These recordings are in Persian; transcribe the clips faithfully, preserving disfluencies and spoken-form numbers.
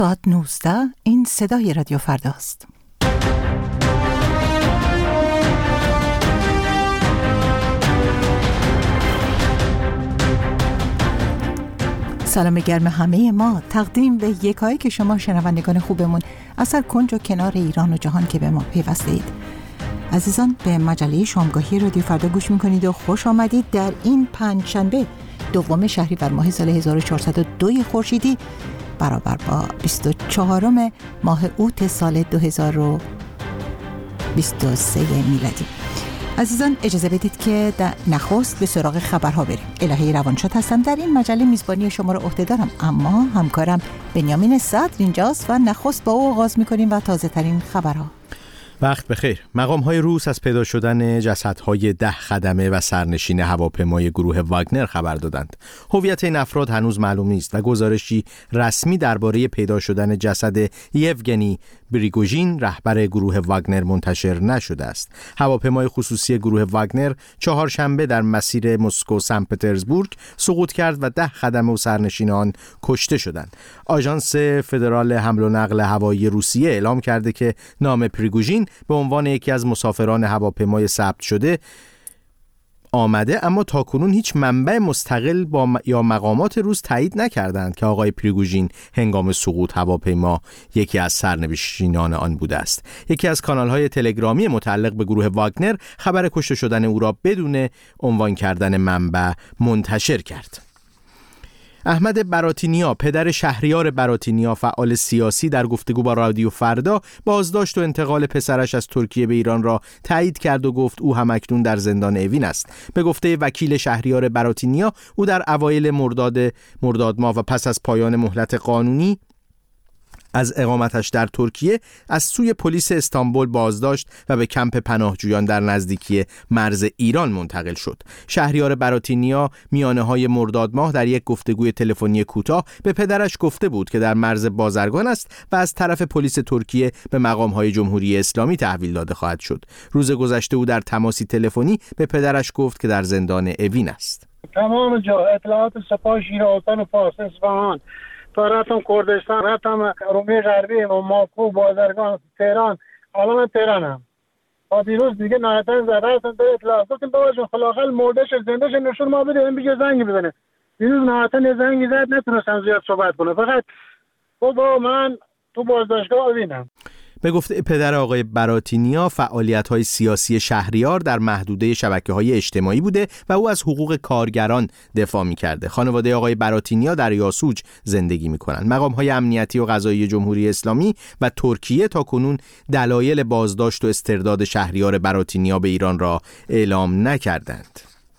ساعت نوزده این صدای رادیو فرداست. سلام گرم همه ما تقدیم به یکایی که شما شنوندگان خوبمون از هر کنج و کنار ایران و جهان که به ما پیوسته اید. عزیزان، به مجله شامگاهی رادیو فردا گوش میکنید و خوش آمدید در این پنجشنبه دوم شهریور ماه سال هزار و چهارصد و دو خورشیدی برابر با بیست و چهارم ماه اوت سال دو هزار و بیست و سه میلادی. عزیزان، اجازه بدید که در نخست به سراغ خبرها بریم. الهی روانشاد هستم، در این مجله میزبانی شما رو عهده دارم، اما همکارم بنیامین صدر اینجاست و نخست با او آغاز میکنیم و تازه ترین خبرها. وقت بخیر. مقام‌های روس از پیدا شدن جسدهای ده خدمه و سرنشین هواپیمای گروه واگنر خبر دادند. هویت این افراد هنوز معلوم نیست و گزارشی رسمی درباره پیدا شدن جسد یوگنی پریگوژین رهبر گروه واگنر منتشر نشده است. هواپیمای خصوصی گروه واگنر چهارشنبه در مسیر مسکو سن پترزبورگ سقوط کرد و ده خدمه و سرنشین آن کشته شدند. آژانس فدرال حمل و نقل هوایی روسیه اعلام کرده که نام پریگوژین به عنوان یکی از مسافران هواپیمای ثبت شده آمده، اما تاکنون هیچ منبع مستقل با م... یا مقامات روس تایید نکردند که آقای پریگوژین هنگام سقوط هواپیما یکی از سرنشینان آن بوده است. یکی از کانال‌های تلگرامی متعلق به گروه واگنر خبر کشته شدن او را بدون عنوان کردن منبع منتشر کرد. احمد براتینیا، پدر شهریار براتینیا، فعال سیاسی، در گفتگو با رادیو فردا بازداشت و انتقال پسرش از ترکیه به ایران را تایید کرد و گفت او هم اکنون در زندان اوین است. به گفته وکیل شهریار براتینیا، او در اوایل مرداد مرداد ماه و پس از پایان مهلت قانونی از اقامتش در ترکیه از سوی پلیس استانبول بازداشت و به کمپ پناهجویان در نزدیکی مرز ایران منتقل شد. شهریار براتینیا میانه‌های مرداد ماه در یک گفتگوی تلفنی کوتاه به پدرش گفته بود که در مرز بازرگان است و از طرف پلیس ترکیه به مقام‌های جمهوری اسلامی تحویل داده خواهد شد. روز گذشته او در تماسی تلفنی به پدرش گفت که در زندان اوین است. تمام جا اطلاعات سپاه شیرازان و فارس اصفهان تا رفتم کردستان، رفتم رومی غربی و ماکو، بازرگان، تهران، الان تهرانم. تا دیروز دیگه نهایتاً زده هستن در اطلاع گفتیم بابا جون خلاقل مردش زندهش نشون ما بده، این بگه زنگ بزنه. دیروز نهایتاً یه زنگی زد، نتونستم زیاد صحبت کنم، فقط بابا من تو بازداشتگاه اوینم. به گفته پدر آقای براتینیا، فعالیت‌های سیاسی شهریار در محدوده شبکه‌های اجتماعی بوده و او از حقوق کارگران دفاع می‌کرده. خانواده آقای براتینیا در یاسوج زندگی می‌کنند. مقام‌های امنیتی و قضایی جمهوری اسلامی و ترکیه تاکنون دلایل بازداشت و استرداد شهریار براتینیا به ایران را اعلام نکردند.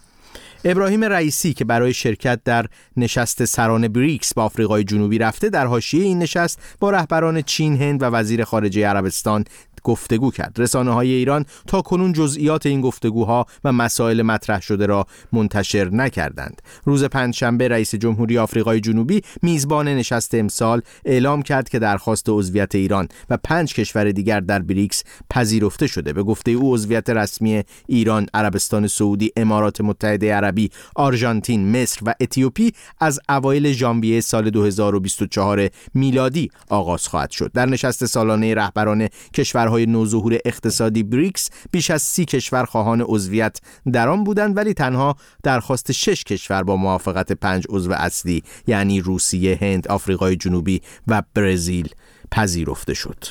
ابراهیم رئیسی که برای شرکت در نشست سران بریکس با آفریقای جنوبی رفته، در حاشیه این نشست با رهبران چین، هند و وزیر خارجه عربستان گفتگو کرد. رسانه‌های ایران تا کنون جزئیات این گفتگوها و مسائل مطرح شده را منتشر نکردند. روز پنجشنبه رئیس جمهوری آفریقای جنوبی میزبان نشست امسال اعلام کرد که درخواست عضویت ایران و پنج کشور دیگر در بریکس پذیرفته شده. به گفته او عضویت رسمی ایران، عربستان سعودی، امارات متحده عربی، آرژانتین، مصر و اتیوپی از اوایل ژانویه سال دو هزار و بیست و چهار میلادی آغاز خواهد شد. در نشست سالانه رهبران کشور های نوظهور اقتصادی بریکس بیش از سی کشور خواهان عضویت در آن بودند، ولی تنها درخواست شش کشور با موافقت پنج عضو اصلی یعنی روسیه، هند، آفریقای جنوبی و برزیل پذیرفته شد.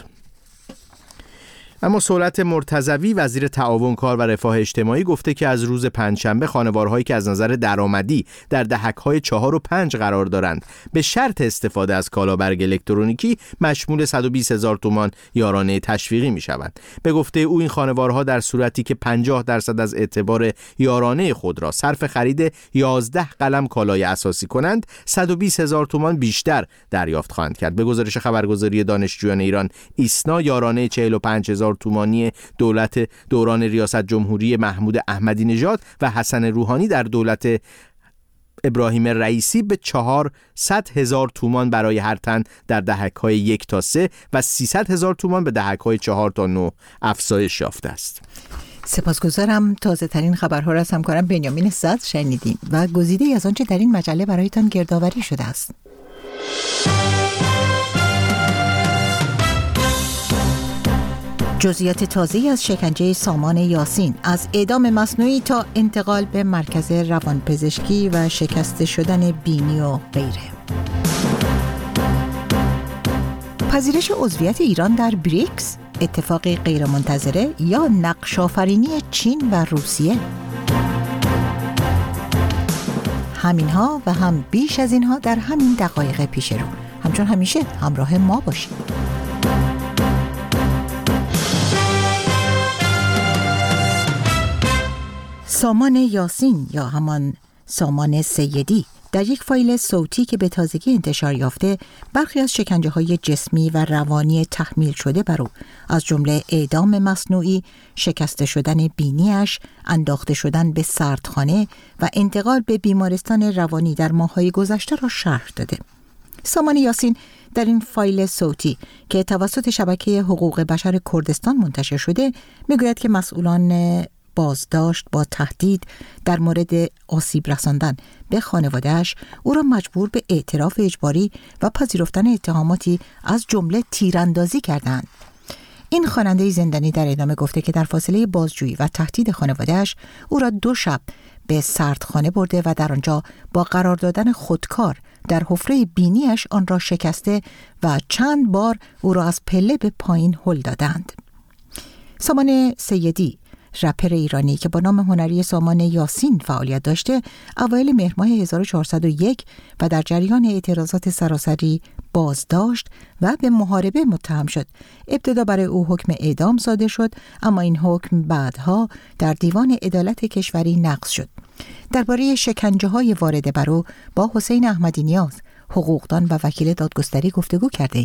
اما سهولت مرتضوی، وزیر تعاون، کار و رفاه اجتماعی، گفته که از روز پنجشنبه خانوارهایی که از نظر درآمدی در دهک‌های چهار و پنج قرار دارند به شرط استفاده از کالابرگ الکترونیکی مشمول صد و بیست هزار تومان یارانه تشویقی می‌شوند. به گفته او این خانوارها در صورتی که پنجاه درصد از اعتبار یارانه خود را صرف خرید یازده قلم کالای اساسی کنند، صد و بیست هزار تومان بیشتر دریافت خواهند کرد. به گزارش خبرگزاری دانشجویان ایران ایسنا، یارانه چهل و پنج هزار تومانی دولت دوران ریاست جمهوری محمود احمدی نژاد و حسن روحانی در دولت ابراهیم رئیسی به چهارصد هزار تومان برای هر تن در دهک‌های یک تا سه و سیصد هزار تومان به دهک‌های چهار تا نه افزایش یافته است. سپاسگزارم. تازه ترین خبرها را از همکارم بنیامین صدر شنیدیم و گزیده‌ای از آنچه در این مجله برایتان گردآوری شده است. جزئیات تازه‌ای از شکنجه سامان یاسین، از اعدام مصنوعی تا انتقال به مرکز روانپزشکی و شکست شدن بینی و غیره. پذیرش عضویت ایران در بریکس، اتفاقی غیرمنتظره یا نقش‌آفرینی چین و روسیه؟ همینها و هم بیش از اینها در همین دقایق پیش رو. همچون همیشه همراه ما باشید. سامان یاسین یا همان سامان سیدی در یک فایل صوتی که به تازگی انتشار یافته برخی از شکنجه‌های جسمی و روانی تحمیل شده بر او، از جمله اعدام مصنوعی، شکست شدن بینیش، انداخته شدن به سردخانه و انتقال به بیمارستان روانی در ماه‌های گذشته را شرح داده. سامان یاسین در این فایل صوتی که توسط شبکه حقوق بشر کردستان منتشر شده میگوید که مسئولان بازداشت با تهدید در مورد آسیب رساندن به خانواده‌اش او را مجبور به اعتراف اجباری و پذیرفتن اتهاماتی از جمله تیراندازی کردند. این خواننده زندانی در ادامه گفته که در فاصله بازجویی و تهدید خانواده‌اش او را دو شب به سردخانه برده و در آنجا با قرار دادن خودکار در حفره بینیش آن را شکسته و چند بار او را از پله به پایین هل دادند. سامان سیدی، رپر ایرانی که با نام هنری سامان یاسین فعالیت داشته، اوایل مهر ماه هزار و چهارصد و یک و در جریان اعتراضات سراسری بازداشت و به محاربه متهم شد. ابتدا برای او حکم اعدام صادر شد، اما این حکم بعدها در دیوان عدالت کشوری نقض شد. درباره شکنجه‌های وارده بر او با حسین احمدی نیاز، حقوقدان و وکیل دادگستری گفتگو کردیم.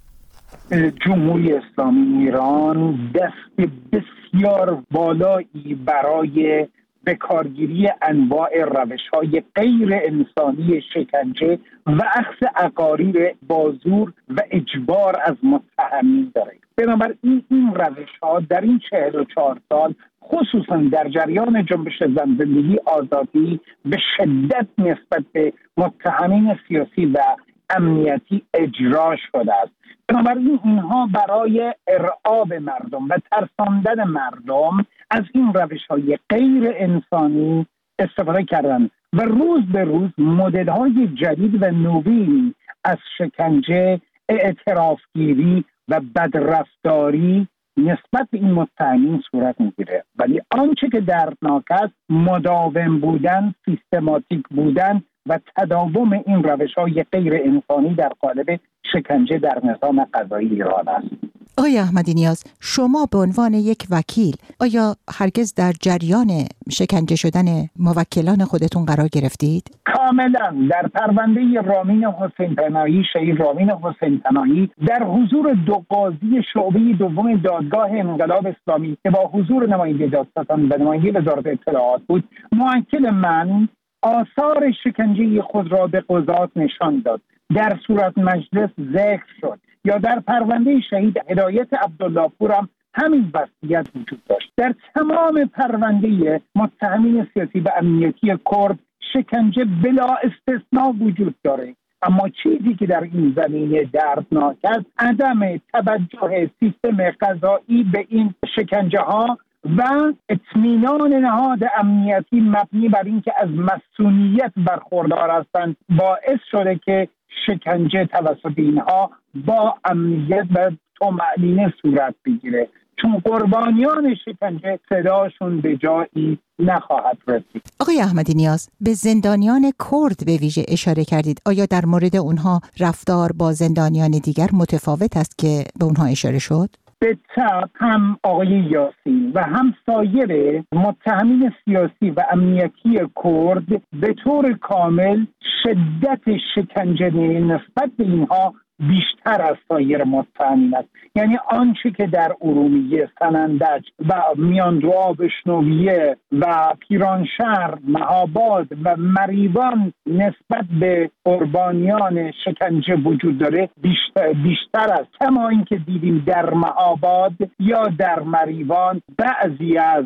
جمهوری اسلامی ایران دست بسیار بالایی برای بکارگیری انواع روش‌های غیر انسانی شکنجه و اخذ اقاریر بازور و اجبار از متهمین داره. بنابراین این روش‌ها در این چهل و چهار سال خصوصا در جریان جنبش زن زندگی آزادی به شدت نسبت به متهمین سیاسی و امنیتی اجرا شده است. بنابراین اینها برای ارعاب مردم و ترساندن مردم از این روش‌های غیر انسانی استفاده کردند و روز به روز مدل‌های جدید و نوینی از شکنجه، اعترافگیری و بدرفتاری نسبت به این متهمین صورت میگیره. ولی آنچه که دردناک است مداوم بودن، سیستماتیک بودن و تداوم این روش‌های غیر انسانی در قالب شکنجه در نظام قضایی ایران است. آقای احمدی نیاز، شما به عنوان یک وکیل آیا هرگز در جریان شکنجه شدن موکلان خودتون قرار گرفتید؟ کاملا. در پرونده رامین حسین پناهی، شهید رامین حسین پناهی، در حضور دو قاضی شعبه دوم دادگاه انقلاب اسلامی که با حضور نماینده دادستان و نماینده وزارت اطلاعات بود، موکل من آثار شکنجه خود را به قضات نشان داد، در صورت مجلس ذکر شد. یا در پرونده شهید هدایت عبدالله پور هم همین وضعیت وجود داشت. در تمام پرونده متهمین سیاسی و امنیتی کرد شکنجه بلا استثناء وجود داره. اما چیزی که در این زمینه دردناک است عدم توجه سیستم قضایی به این شکنجه ها و اطمینان نهاد امنیتی مبنی بر اینکه از مسئولیت برخوردار هستند باعث شده که شکنجه توسط اینها با امنیت و طمأنینه صورت بگیره، چون قربانیان شکنجه صداشون به جایی نخواهد رسید. آقای احمدی نیاز، به زندانیان کرد به ویژه اشاره کردید. آیا در مورد اونها رفتار با زندانیان دیگر متفاوت است که به اونها اشاره شد؟ به طب هم آقای یاسین و هم سایر متهمین سیاسی و امنیتی کرد به طور کامل شدت شکنجه نسبت به اینها بیشتر از سایر متهمین است. یعنی آنچه که در ارومیه، سنندج و میاندو آبشنویه و پیرانشهر، مهاباد و مریوان نسبت به قربانیان شکنجه وجود داره بیشتر, بیشتر است. کما اینکه دیدیم در مهاباد یا در مریوان بعضی از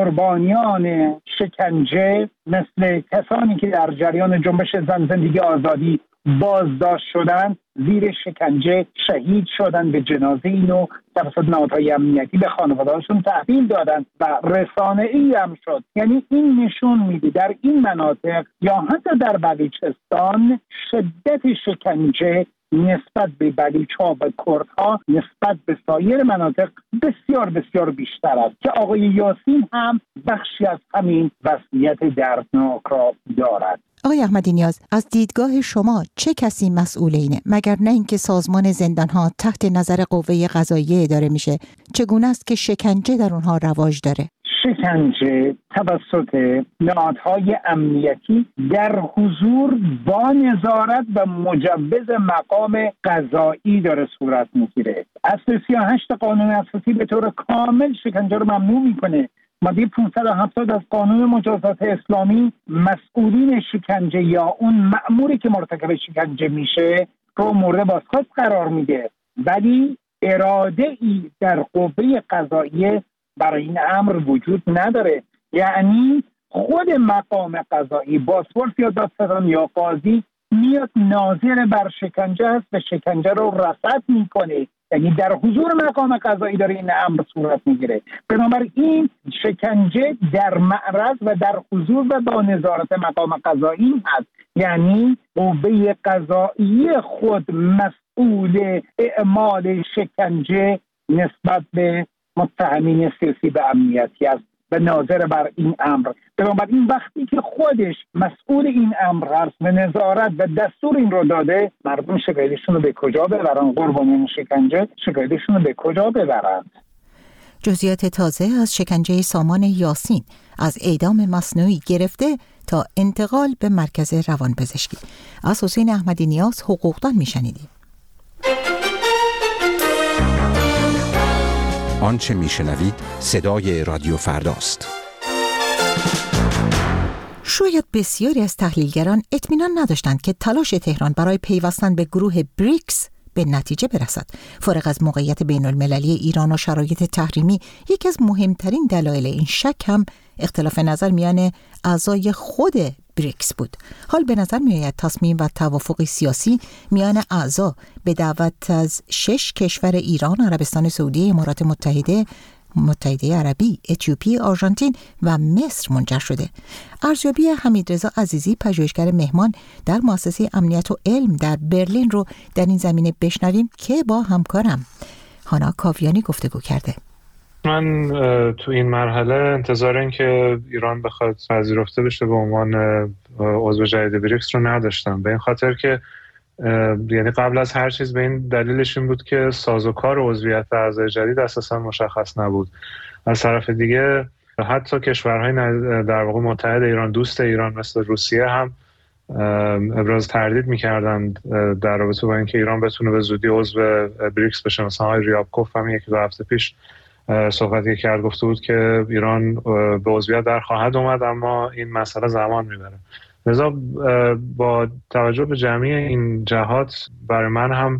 قربانیان شکنجه مثل کسانی که در جریان جنبش زن زندگی آزادی بازداشت شدن، زیر شکنجه شهید شدن، به جنازه اینو توسط نهادهای امنیتی به خانواده‌هاشون تحویل دادن و رسانه‌ای هم شد. یعنی این نشون میده در این مناطق یا حتی در بلوچستان شدت شکنجه نسبت به بلوچ‌ها و کردها نسبت به سایر مناطق بسیار بسیار بیشتر است که آقای یاسین هم بخشی از همین وضعیت دردناک را دارد. آقای احمدی نیاز، از دیدگاه شما چه کسی مسئول اینه؟ مگر نه اینکه سازمان زندان‌ها تحت نظر قوه قضاییه اداره میشه؟ چگونه است که شکنجه در اونها رواج داره؟ شکنجه توسط نهادهای امنیتی در حضور با نظارت و مجوز مقام قضایی داره صورت میگیره. اصل سی و هشت قانون اساسی به طور کامل شکنجه رو ممنوع میکنه. ماده پانصد و هفتاد از قانون مجازات اسلامی مسئولین شکنجه یا اون مأموری که مرتکب شکنجه میشه رو مورد بازخواست قرار میده، ولی اراده ای در قوه قضاییه برای این امر وجود نداره. یعنی خود مقام قضایی، بازپرس یا دادستان یا قاضی میاد ناظر بر شکنجه است و شکنجه رو رصد میکنه، یعنی در حضور مقام قضایی داره این امر صورت میگیره. بنابراین شکنجه در معرض و در حضور و با نظارت مقام قضایی هست. یعنی قوه قضایی خود مسئول اعمال شکنجه نسبت به متهمین سیاسی و امنیتی است و ناظر بر این امر. بنابراین وقتی که خودش مسئول این امر هست و نظارت و دستور این رو داده، مردم شکایتشون رو به کجا ببرن؟ قربانیان شکنجه شکایتشون رو به کجا ببرن؟ جزئیات تازه از شکنجه سامان یاسین، از اعدام مصنوعی گرفته تا انتقال به مرکز روانپزشکی، از حسین احمدی نیاز، حقوقدان میشنیدیم. آنچه میشنوید صدای رادیو فرداست. شاید بسیاری از تحلیلگران اطمینان نداشتند که تلاش تهران برای پیوستن به گروه بریکس به نتیجه برسد. فارغ از موقعیت بین المللی ایران و شرایط تحریمی، یکی از مهمترین دلایل این شک هم اختلاف نظر میان اعضای خود بریکس بود. حال به نظر می آید تصمیم و توافق سیاسی میان اعضا به دعوت از شش کشور ایران، عربستان سعودی، امارات متحده، متحده عربی، اتیوپی، آرژانتین و مصر منجر شده. ارزیابی حمیدرضا عزیزی، پژوهشگر مهمان در مؤسسه امنیت و علم در برلین رو در این زمینه بشنویم که با همکارم هانا کاویانی گفتگو کرده. من تو این مرحله انتظار این که ایران بخواد پذیرفته بشه به عنوان عضو جدید بریکس رو نداشتم، به این خاطر که یعنی قبل از هر چیز به این دلیلش این بود که سازوکار عضویت اعضای جدید اساسا مشخص نبود. از طرف دیگه حتی کشورهای در واقع متحد ایران، دوست ایران مثل روسیه هم ابراز تردید می‌کردند در رابطه با اینکه ایران بتونه به زودی عضو بریکس بشه. مثلا آقای ریابکوف هم یکی دو هفته پیش صحبتی کرد، گفته بود که ایران به عضویت در خواهد اومد اما این مسئله زمان میبره. لذا با توجه به جمعی این جهات برای من هم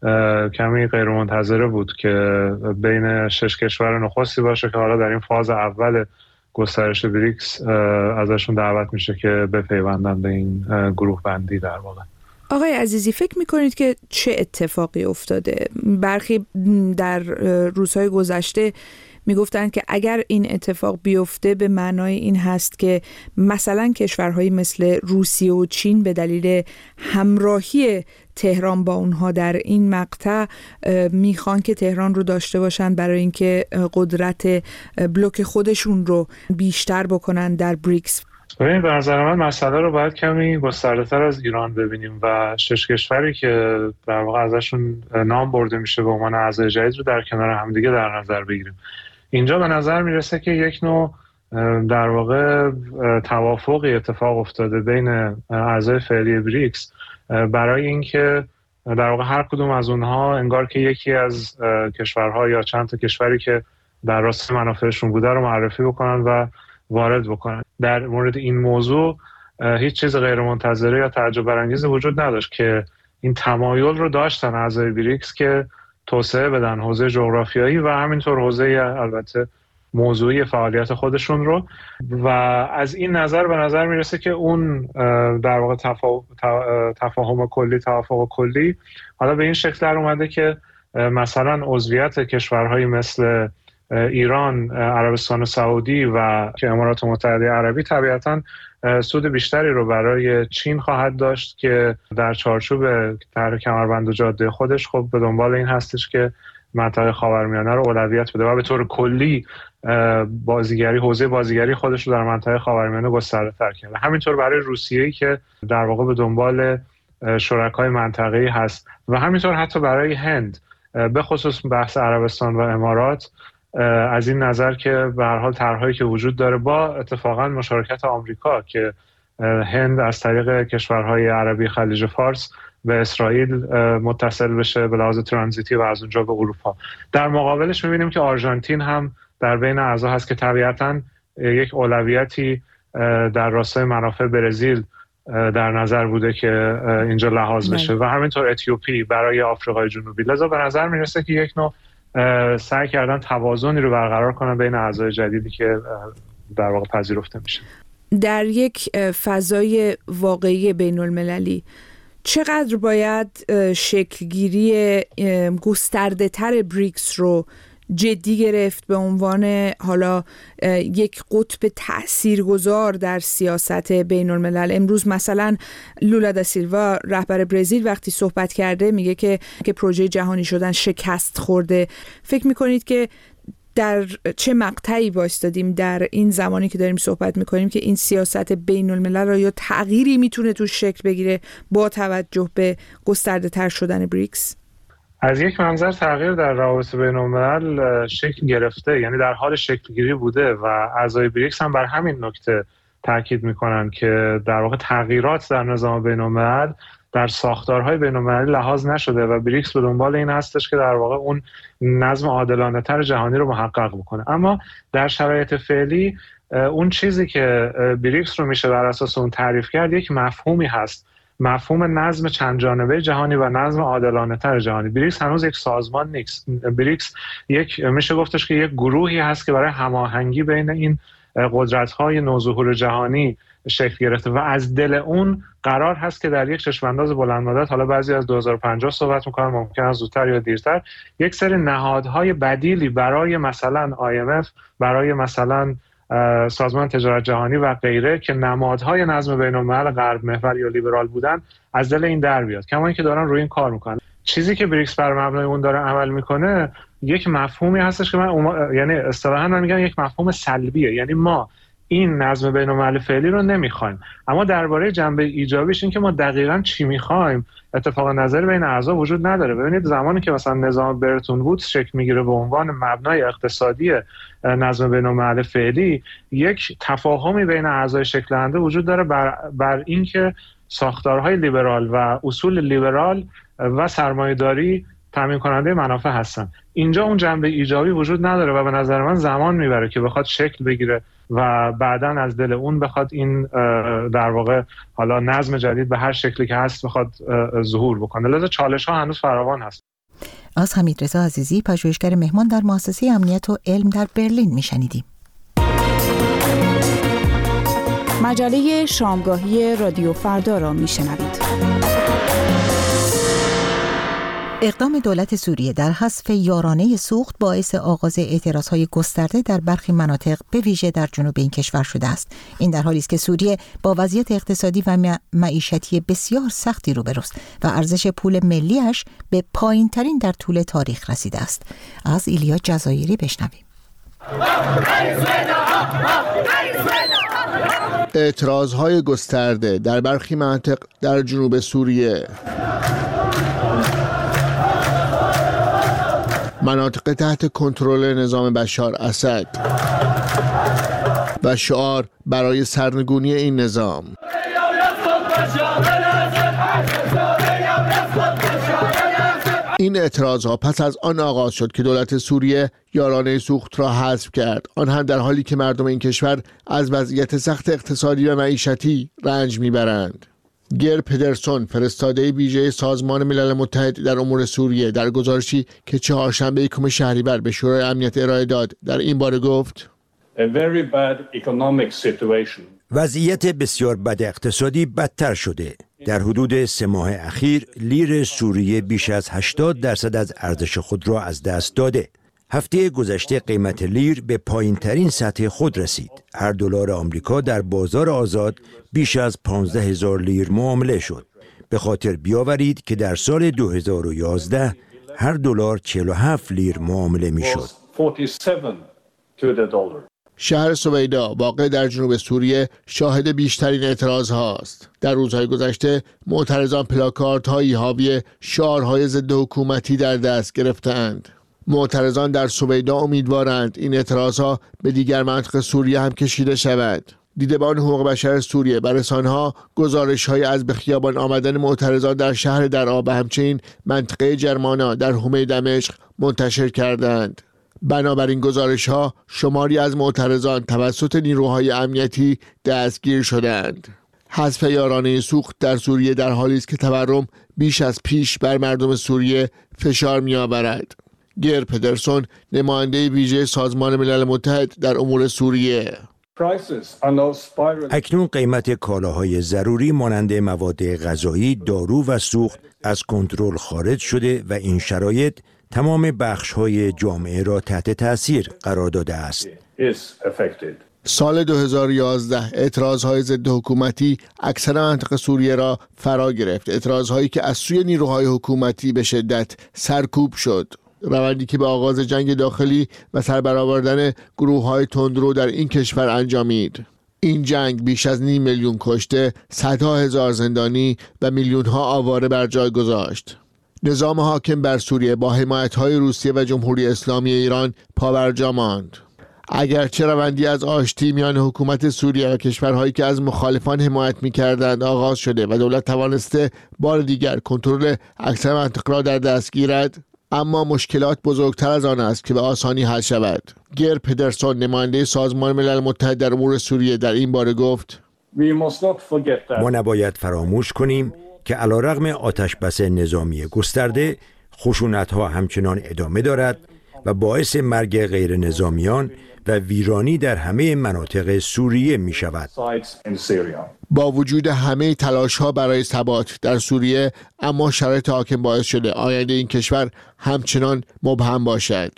کمی غیر منتظره بود که بین شش کشور نخستی باشه که حالا در این فاز اول گسترش بریکس ازشون دعوت میشه که بپیوندن به این گروه بندی. در واقع آقای عزیزی، فکر میکنید که چه اتفاقی افتاده؟ برخی در روزهای گذشته میگفتند که اگر این اتفاق بیفته به معنای این هست که مثلا کشورهایی مثل روسیه و چین به دلیل همراهی تهران با اونها در این مقطع میخوان که تهران رو داشته باشن برای اینکه قدرت بلوک خودشون رو بیشتر بکنن در بریکس. ببینید، به نظر من مسئله رو باید کمی گسترده‌تر از ایران ببینیم و شش کشوری که در واقع ازشون نام برده میشه به عنوان اعضای جدید رو در کنار همدیگه در نظر بگیریم. اینجا به نظر میرسه که یک نوع در واقع توافقی اتفاق افتاده بین اعضای فعلی بریکس برای اینکه در واقع هر کدوم از اونها انگار که یکی از کشورها یا چند تا کشوری که در راست منافعشون بوده رو معرفی بکنن و وارد بکنن. در مورد این موضوع هیچ چیز غیر منتظره یا تعجب برانگیزی وجود نداشت که این تمایل رو داشتن اعضای بریکس که توسعه بدن حوزه جغرافیایی و همینطور حوزه البته موضوعی فعالیت خودشون رو و از این نظر به نظر میرسه که اون در واقع تفاهم کلی توافق کلی حالا به این شکل در اومده که مثلا عضویت کشورهایی مثل ایران، عربستان سعودی و که امارات متحده عربی طبیعتاً سود بیشتری رو برای چین خواهد داشت که در چارچوب طرح کمربند و جاده خودش خب به دنبال این هستش که منطقه خاورمیانه رو اولویت بده و به طور کلی بازیگری حوزه بازیگری خودش رو در منطقه خاورمیانه گسترده‌تر کرده. همینطور برای روسیه‌ای که در واقع به دنبال شرکای منطقه‌ای هست و همینطور حتی برای هند، به خصوص بحث عربستان و امارات، از این نظر که به هر حال طرح‌هایی که وجود داره با اتفاقا مشارکت آمریکا که هند از طریق کشورهای عربی خلیج فارس به اسرائیل متصل بشه به لحاظ ترانزیتی و از اونجا به اروپا. در مقابلش می‌بینیم که آرژانتین هم در بین اعضا هست که طبیعتاً یک اولویتی در راستای منافع برزیل در نظر بوده که اینجا لحاظ بشه و همینطور اتیوپی برای آفریقای جنوبی. لذا به نظر میرسه که یک نوع سعی کردن توازنی رو برقرار کنن بین اعضای جدیدی که در واقع پذیرفته میشه. در یک فضای واقعی بین المللی چقدر باید شکلگیری گسترده تر بریکس رو جدی گرفت به عنوان حالا یک قطب تاثیرگذار در سیاست بین الملل؟ امروز مثلا لولا دا سیلوا رهبر برزیل وقتی صحبت کرده میگه که که پروژه جهانی شدن شکست خورده. فکر میکنید که در چه مقطعی وایستادیم در این زمانی که داریم صحبت میکنیم که این سیاست بین الملل را یا تغییری میتونه توش شکل بگیره با توجه به گسترده تر شدن بریکس؟ از یک منظر تغییر در روابط بین الملل شکل گرفته، یعنی در حال شکل گیری بوده و اعضای بریکس هم بر همین نکته تاکید میکنن که در واقع تغییرات در نظام بین الملل در ساختارهای بین المللی لحاظ نشده و بریکس به دنبال این هستش که در واقع اون نظم عادلانه تر جهانی رو محقق بکنه. اما در شرایط فعلی اون چیزی که بریکس رو میشه بر اساس اون تعریف کرد یک مفهومی هست، مفهوم نظم چند جانبه جهانی و نظم عادلانه تر جهانی. بریکس هنوز یک سازمان نیست. بریکس یک میشه گفتش که یک گروهی هست که برای هماهنگی بین این قدرت‌های نوظهور جهانی شکل گرفته و از دل اون قرار هست که در یک چشمانداز بلند مدت، حالا بعضی از دو هزار و پنجاه صحبت می‌کنن، ممکن است زودتر یا دیرتر، یک سری نهادهای بدیلی برای مثلا آی ام اف، برای مثلا سازمان تجارت جهانی و غیره که نمادهای نظم بین‌الملل غرب محور یا لیبرال بودن از دل این در بیاد. کما اینکه دارن روی این کار میکنن. چیزی که بریکس بر مبنای اون داره عمل میکنه یک مفهومی هستش که من اوم... یعنی اصطلاحاً من میگم یک مفهوم سلبیه، یعنی ما این نظم بین‌الملل فعلی رو نمیخوایم، اما درباره جنبه ایجابیش این که ما دقیقاً چی میخوایم اتفاق نظری بین اعضا وجود نداره. ببینید زمانی که مثلا نظام برتون وودز شکل میگیره به عنوان مبنای اقتصادی نظم بین‌الملل فعلی، یک تفاهمی بین اعضای شکل دهنده وجود داره بر, بر این که ساختارهای لیبرال و اصول لیبرال و سرمایه‌داری تامین کننده منافع هستن. اینجا اون جنبه ایجابی وجود نداره و به نظر من زمان میبره که بخواد شکل بگیره و بعداً از دل اون بخواد این در واقع حالا نظم جدید به هر شکلی که هست بخواد ظهور بکنه. لذا چالش ها هنوز فراوان هست. از حمیدرضا عزیزی، پژوهشگر مهمان در مؤسسه امنیت و علم در برلین میشنیدیم. مجله شامگاهی رادیو فردا را میشنوید. اقدام دولت سوریه در حذف یارانه سوخت باعث آغاز اعتراضهای گسترده در برخی مناطق به ویژه در جنوب این کشور شده است. این در حالی است که سوریه با وضعیت اقتصادی و معیشتی بسیار سختی روبروست و ارزش پول ملیش به پایین‌ترین در طول تاریخ رسیده است. از ایلیا جزایری بشنویم. اعتراضهای گسترده در برخی مناطق در جنوب سوریه، مناطق تحت کنترل نظام بشار اسد و شعار برای سرنگونی این نظام. این اعتراضها پس از آن آغاز شد که دولت سوریه یارانه سوخت را حذف کرد، آن هم در حالی که مردم این کشور از وضعیت سخت اقتصادی و معیشتی رنج میبرند. گر پدرسون فرستاده ویژه سازمان ملل متحد در امور سوریه در گزارشی که چهارشنبه یکم شهریور به شورای امنیت ارائه داد در این باره گفت وضعیت بسیار بد اقتصادی بدتر شده. در حدود سه ماه اخیر لیر سوریه بیش از هشتاد درصد از ارزش خود را از دست داده. هفته گذشته قیمت لیر به پایین ترین سطح خود رسید. هر دلار آمریکا در بازار آزاد بیش از پانزده هزار لیر معامله شد. به خاطر بیاورید که در سال دو هزار و یازده هر دلار چهل و هفت لیر معامله می شد. شهر سویدا واقع در جنوب سوریه شاهد بیشترین اعتراض هاست. در روزهای گذشته معترضان پلاکاردهایی حاوی شعارهای ضد حکومتی در دست گرفتند. معترضان در سویدا امیدوارند این اعتراضها به دیگر مناطق سوریه هم کشیده شود. دیدبان حقوق بشر سوریه بر رسانه‌ها گزارش‌های از به خیابان آمدن معترضان در شهر درعا و همچنین منطقه جرمانا در حومه دمشق منتشر کردند. بنابراین گزارش‌ها شماری از معترضان توسط نیروهای امنیتی دستگیر شدند. حذف یارانه سوخت در سوریه در حالی است که تورم بیش از پیش بر مردم سوریه فشار می‌آورد. گر پدرسون نماینده ویژه سازمان ملل متحد در امور سوریه: اکنون قیمت کالاهای ضروری مانند مواد غذایی، دارو و سوخت از کنترل خارج شده و این شرایط تمام بخش‌های جامعه را تحت تأثیر قرار داده است. سال دو هزار و یازده اعتراضهای ضد حکومتی اکثر مناطق سوریه را فرا گرفت. اعتراضهایی که از سوی نیروهای حکومتی به شدت سرکوب شد. روندی که به آغاز جنگ داخلی و سربرآوردن گروه‌های تندرو در این کشور انجامید. این جنگ بیش از نیم میلیون کشته، صدها هزار زندانی و میلیون‌ها آواره بر جای گذاشت. نظام حاکم بر سوریه با حمایت‌های روسیه و جمهوری اسلامی ایران پابرجا ماند. اگرچه روندی از آشتی میان حکومت سوریه و کشورهایی که از مخالفان حمایت می‌کردند آغاز شده و دولت توانسته بار دیگر کنترل اکثر مناطق را در دست گیرد، اما مشکلات بزرگتر از آن است که به آسانی حل شود. گر پدرسون نماینده سازمان ملل متحد در امور سوریه در این باره گفت: ما نباید فراموش کنیم که علیرغم آتشبس نظامی گسترده، خشونت‌ها همچنان ادامه دارد و باعث مرگ غیر نظامیان و ویرانی در همه مناطق سوریه می شود. با وجود همه تلاش‌ها برای ثبات در سوریه، اما شرایط حاکم باعث شده آینده این کشور همچنان مبهم باشد.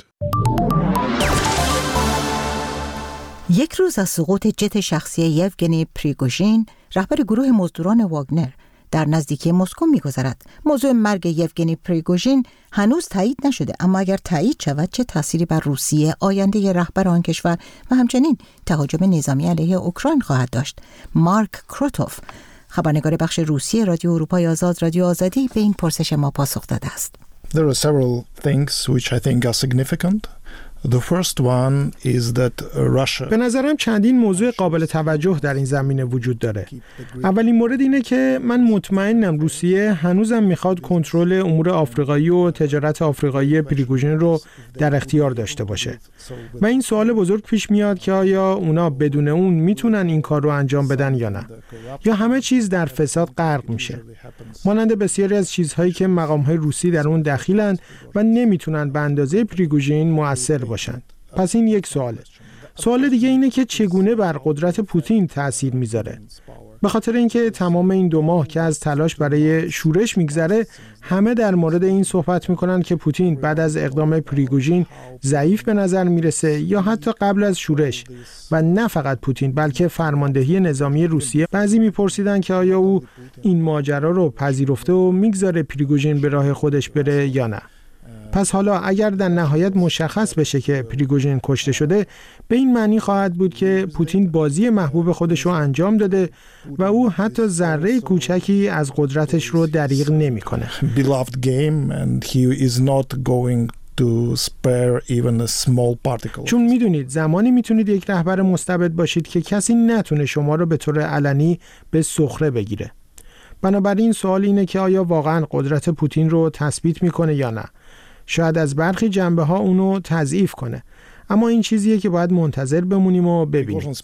یک روز از سقوط جت شخصی یوگنی پریگوژین، رهبر گروه مزدوران واگنر، در نزدیکی مسکو می‌گذرد. موضوع مرگ یوگنی پریگوژین هنوز تایید نشده، اما اگر تایید شود چه تأثیری بر روسیه، آینده رهبر آن کشور و همچنین تهاجم نظامی علیه اوکراین خواهد داشت؟ مارک کروتوف، خبرنگار بخش روسیه رادیو اروپای آزاد رادیو آزادی، به این پرسش ما پاسخ داده است. There are several things which I think are significant. The first one is that Russia. به نظرم چندین موضوع قابل توجه در این زمینه وجود داره. اولین مورد اینه که من مطمئنم روسیه هنوزم میخواد کنترل امور آفریقایی و تجارت آفریقایی پریگوژین رو در اختیار داشته باشه. و این سوال بزرگ پیش میاد که آیا اونا بدون اون میتونن این کار رو انجام بدن یا نه؟ یا همه چیز در فساد غرق میشه. مانند بسیاری از چیزهایی که مقام‌های روسی در اون دخیلن و نمیتونن به اندازه پریگوژین مؤثر باشند. پس این یک سواله. سوال دیگه اینه که چگونه بر قدرت پوتین تأثیر میذاره. به خاطر اینکه تمام این دو ماه که از تلاش برای شورش میگذره، همه در مورد این صحبت میکنن که پوتین بعد از اقدام پریگوژین ضعیف به نظر میرسه یا حتی قبل از شورش. و نه فقط پوتین بلکه فرماندهی نظامی روسیه. بعضی میپرسیدن که آیا او این ماجرا رو پذیرفته و میگذاره پریگوژین به راه خودش بره یا نه. پس حالا اگر در نهایت مشخص بشه که پریگوژین کشته شده، به این معنی خواهد بود که پوتین بازی محبوب خودش رو انجام داده و او حتی ذره کوچکی از قدرتش رو دریغ نمی‌کنه. Beloved game and he is not going to spare even a small particle. چون میدونید زمانی میتونید یک رهبر مستبد باشید که کسی نتونه شما رو به طور علنی به سخره بگیره. بنابراین سوال اینه که آیا واقعا قدرت پوتین رو تثبیت میکنه یا نه؟ شاید از برخی جنبه ها اونو تضعیف کنه، اما این چیزیه که باید منتظر بمونیم و ببینیم.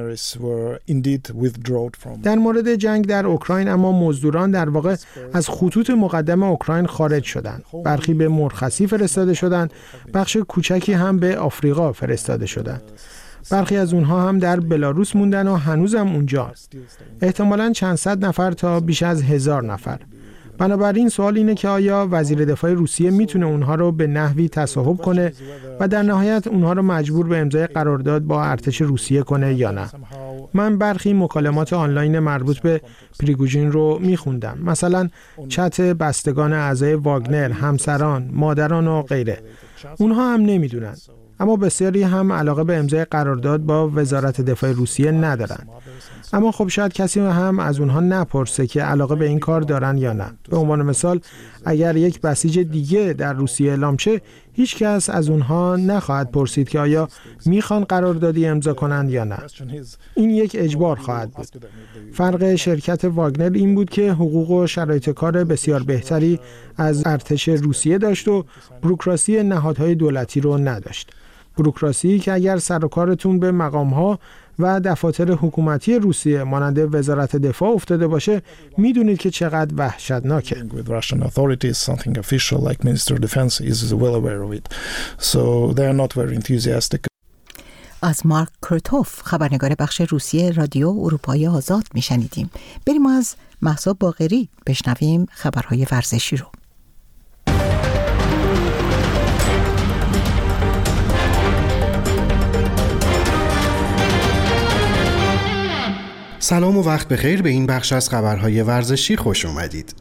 در مورد جنگ در اوکراین اما مزدوران در واقع از خطوط مقدم اوکراین خارج شدند. برخی به مرخصی فرستاده شدند، بخش کوچکی هم به آفریقا فرستاده شدند. برخی از اونها هم در بلاروس موندن و هنوزم اونجا. احتمالاً چند صد نفر تا بیش از هزار نفر. بنابراین سوال اینه که آیا وزیر دفاع روسیه میتونه اونها رو به نحوی تصاحب کنه و در نهایت اونها رو مجبور به امضای قرارداد با ارتش روسیه کنه یا نه؟ من برخی مکالمات آنلاین مربوط به پریگوژین رو میخوندم. مثلا چت بستگان اعضای واگنر، همسران، مادران و غیره. اونها هم نمیدونن. اما بسیاری هم علاقه به امضای قرارداد با وزارت دفاع روسیه ندارن. اما خب شاید کسی هم از اونها نپرسه که علاقه به این کار دارن یا نه. به عنوان مثال اگر یک بسیج دیگه در روسیه اعلام شه، هیچ کس از اونها نخواهد پرسید که آیا میخوان قراردادی امضا کنند یا نه. این یک اجبار خواهد بود. فرق شرکت واگنر این بود که حقوق و شرایط کار بسیار بهتری از ارتش روسیه داشت و بوروکراسی نهادهای دولتی رو نداشت. بوروکراسی که اگر سر و کارتون به مقام‌ها و دفاتر حکومتی روسیه مانند وزارت دفاع افتاده باشه، میدونید که چقدر وحشتناکه. از مارک کرتوف، خبرنگار بخش روسیه رادیو اروپای آزاد میشنیدیم. بریم از مهسا باقری بشنویم خبرهای ورزشی رو. سلام و وقت بخیر، به این بخش از خبرهای ورزشی خوش اومدید.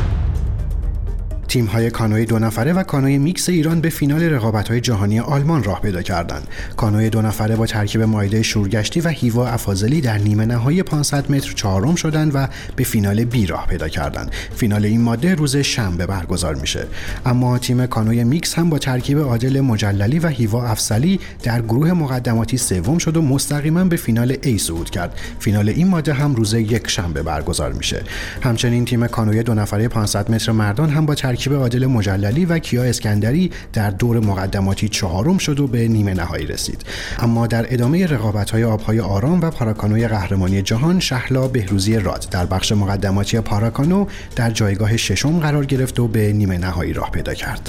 تیم‌های کانوی دو نفره و کانوی میکس ایران به فینال رقابت‌های جهانی آلمان راه پیدا کردند. کانوی دو نفره با ترکیب مایده شورگشتی و هیوا افاضلی در نیمه نهایی پانصد متر چهارم شدند و به فینال بی راه پیدا کردند. فینال این ماده روز شنبه برگزار میشه. اما تیم کانوی میکس هم با ترکیب عادل مجللی و هیوا افضلی در گروه مقدماتی سوم شد و مستقیما به فینال ای صعود کرد. فینال این ماده هم روز یک شنبه برگزار میشه. همچنین تیم کانوی دو نفره پانصد متر مردان هم با ترکیب عادل مجللی و کیا اسکندری در دور مقدماتی چهارم شد و به نیمه نهایی رسید. اما در ادامه رقابت‌های آب‌های آرام و پاراکانوی قهرمانی جهان، شهلا بهروزی راد در بخش مقدماتی پاراکانو در جایگاه ششم قرار گرفت و به نیمه نهایی راه پیدا کرد.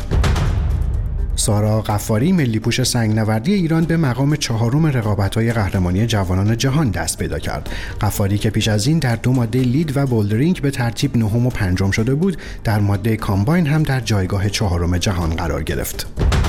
سارا غفاری، ملی پوش سنگنوردی ایران، به مقام چهارم رقابت‌های قهرمانی جوانان جهان دست پیدا کرد. غفاری که پیش از این در دو ماده لید و بولدرینگ به ترتیب نهم و پنجم شده بود، در ماده کامباین هم در جایگاه چهارم جهان قرار گرفت.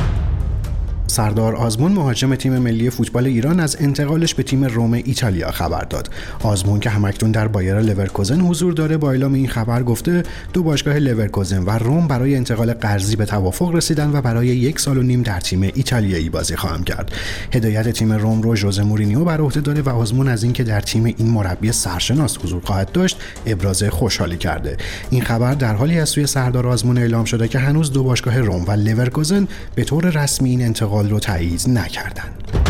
سردار آزمون، مهاجم تیم ملی فوتبال ایران، از انتقالش به تیم روم ایتالیا خبر داد. آزمون که همکنون در بایر لورکوزن حضور داره، با اعلام این خبر گفته دو باشگاه لورکوزن و روم برای انتقال قرضی به توافق رسیدن و برای یک سال و نیم در تیم ایتالیایی بازی خواهم کرد. هدایت تیم روم رو ژوزه مورینیو بر عهده داره و آزمون از اینکه در تیم این مربی سرشناس حضور خواهد داشت ابراز خوشحالی کرده. این خبر در حالی از سوی سردار آزمون اعلام شده که هنوز دو باشگاه روم و لورکوزن به طور رسمی این انتقال رو تایید نکردند.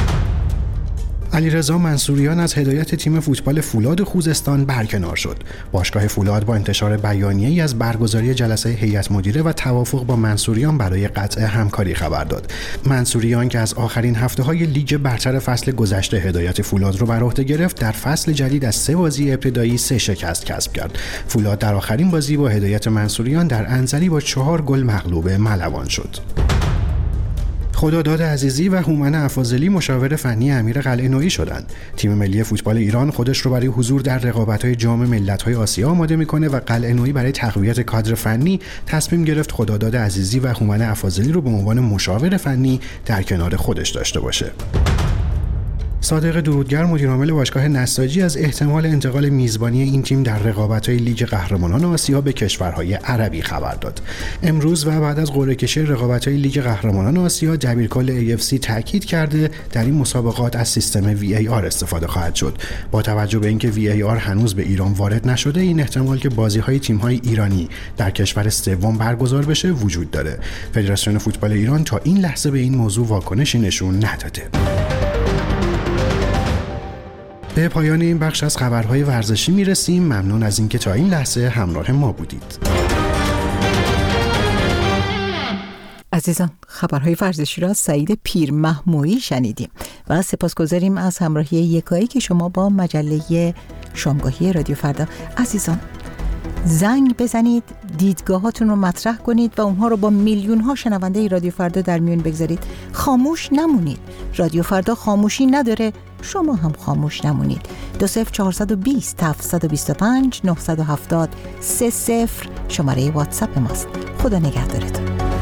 علیرضا منصوریان از هدایت تیم فوتبال فولاد خوزستان برکنار شد. باشگاه فولاد با انتشار بیانیه‌ای از برگزاری جلسه هیئت مدیره و توافق با منصوریان برای قطع همکاری خبر داد. منصوریان که از آخرین هفته‌های لیگ برتر فصل گذشته هدایت فولاد رو بر عهده گرفت، در فصل جدید از سه بازی ابتدایی سه شکست کسب کرد. فولاد در آخرین بازی با هدایت منصوریان در انزلی با چهار گل مغلوب ملوان شد. خداداد عزیزی و هومن افاضلی مشاور فنی امیر قلعه نویی شدند. تیم ملی فوتبال ایران خودش رو برای حضور در رقابت‌های جام ملت‌های آسیا آماده می‌کنه و قلعه نویی برای تقویت کادر فنی تصمیم گرفت خداداد عزیزی و هومن افاضلی رو به عنوان مشاور فنی در کنار خودش داشته باشه. صادق درودگر، مدیرعامل باشگاه نساجی، از احتمال انتقال میزبانی این تیم در رقابت‌های لیگ قهرمانان آسیا به کشورهای عربی خبر داد. امروز و بعد از قرعه کشی رقابت‌های لیگ قهرمانان آسیا، دبیرکل ای اف سی تاکید کرده در این مسابقات از سیستم وی ای آر استفاده خواهد شد. با توجه به اینکه وی ای آر هنوز به ایران وارد نشده، این احتمال که بازی‌های تیم‌های ایرانی در کشور سوم برگزار بشه وجود داره. فدراسیون فوتبال ایران تا این لحظه به این موضوع واکنشی نشون نداده. به پایان این بخش از خبرهای ورزشی میرسیم. ممنون از اینکه تا این لحظه همراه ما بودید. عزیزان، خبرهای ورزشی را سعید پیر محمویی شنیدیم و سپاسگزاریم از همراهی یکایی که شما با مجله شامگاهی رادیو فردا. عزیزان، زنگ بزنید، دیدگاهاتون رو مطرح کنید و اونها رو با میلیون ها شنونده رادیو فردا در میون بگذارید. خاموش نمونید. رادیو فردا خاموشی نداره، شما هم خاموش نمونید. دو صفر چهارصد و بیست هفتصد و بیست و پنج نهصد و هفتاد سه صفر شماره واتساپ ماست. خدا نگهدارتون.